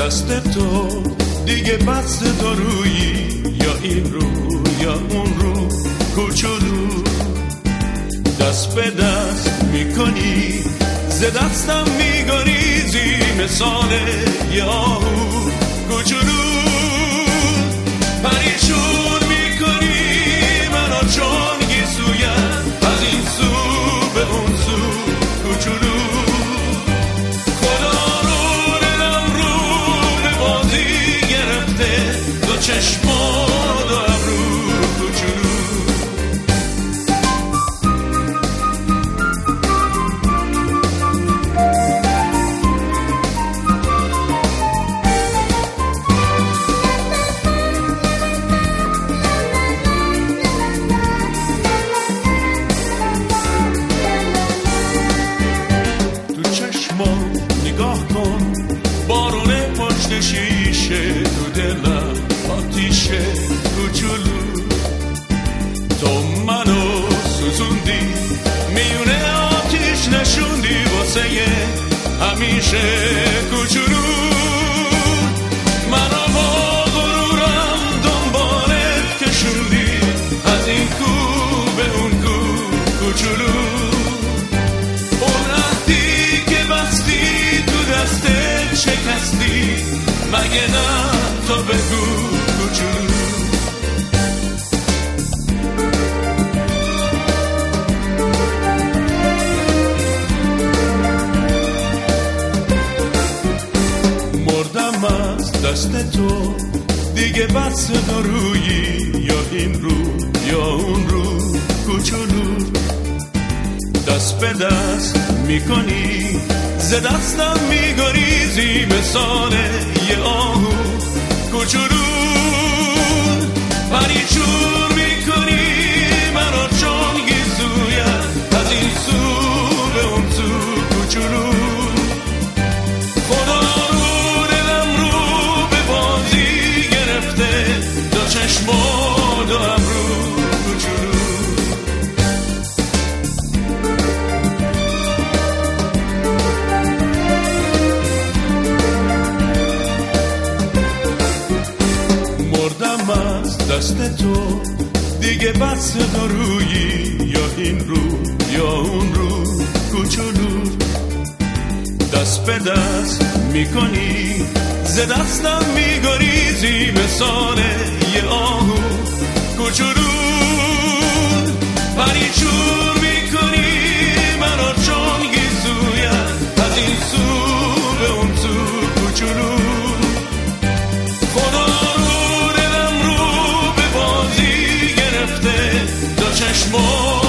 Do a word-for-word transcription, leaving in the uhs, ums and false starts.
دست تو دیگه بس دارویی، یا این رو یا اون رو کوچولو، دست به دست میکنی ز دستم میگریزی مثال یه آهو کوچولو، پریشون میکنی منو چون گیسویم از این سو به اون سو کوچولو، خدا رو دلم رو به بازی گرفته دو چشما دو ابرو کوچولو. نگاه کن بارونه پشت شیشه، تو دلم آتیشه کوچولو، تو منو سوزوندی میونه آتیش نشوندی واسه همیشه کوچولو، منو با غرورم دنبالت کشوندی از این کو به اون کو کوچولو، شکستی مگه نه تو بگو کوچولو. مردم از دست تو دیگه بس دارویی، یا این رو یا اون رو کوچولو، دست به دست میکنی ز دستم میگریزی مثال یه آهو کوچولو، پریچون میکنی منو چون گیزویم از این سو به اون سو کوچولو، خدا رو دلم رو به بازی گرفته دو چشما دو ابرو کوچولو. دست تو دیگه بس دارویی، یا این رو یا اون رو کوچولو، دست به دست میکنی ز دستم میگریزی مثال یه آهو کوچولو، پریچون میکنی منو چون گیزویم از این سو به اون سو کوچولو، چشما